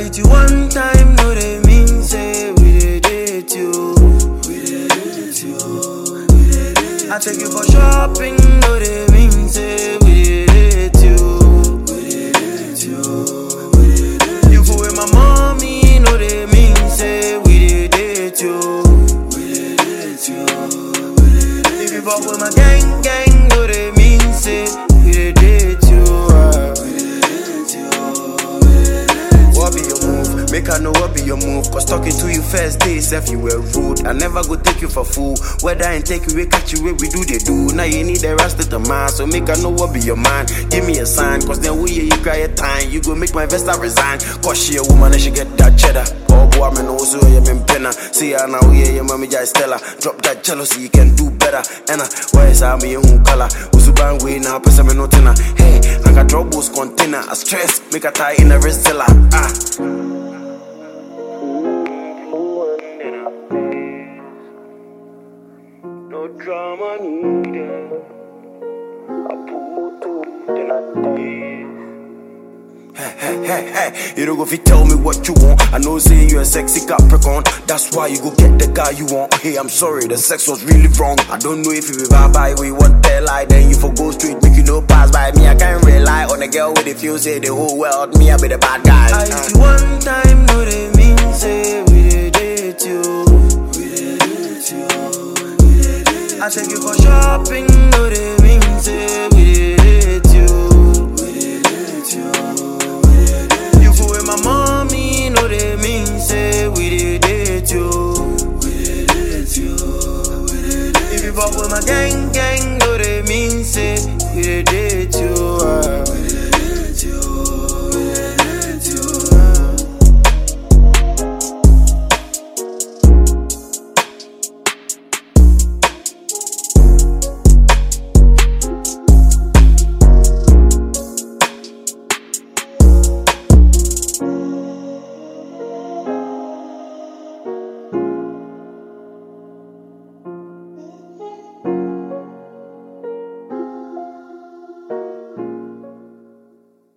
hit you one time, no they mean say we dey date you. I take you for shopping, no they mean say we dey date you. You go with my mommy, no they mean say we dey date you. If you fuck with my gang, no they mean say we dey date you. What be your move? Make I know what be your move. Cause talking to you first days, if you were rude, I never go take you for fool. Whether I take you, we catch you, where we do they do. Now you need the rest of the man, so make I know what be your man. Give me a sign, cause then we hear you cry a time. You go make my Vesta resign. Cause she a woman and she get that cheddar. Oh boy, I'm also a young penna. See her now, yeah, your mommy just tell her. Drop that jealousy, you can do better. And why is I me own color? Usubang way now, person me notina. Hey, I got troubles container. I stress, make a tie in a wrist zilla. No drama needed. I put to then I did. Hey, you don't go fit tell me what you want. I know say you a sexy Capricorn. That's why you go get the guy you want. Hey, I'm sorry, the sex was really wrong. I don't know if you be bye we want tell lie. Then you for go straight, make you no pass by me. I can't rely on a girl with a few say the whole world. Me, I be the bad guy. I hit you one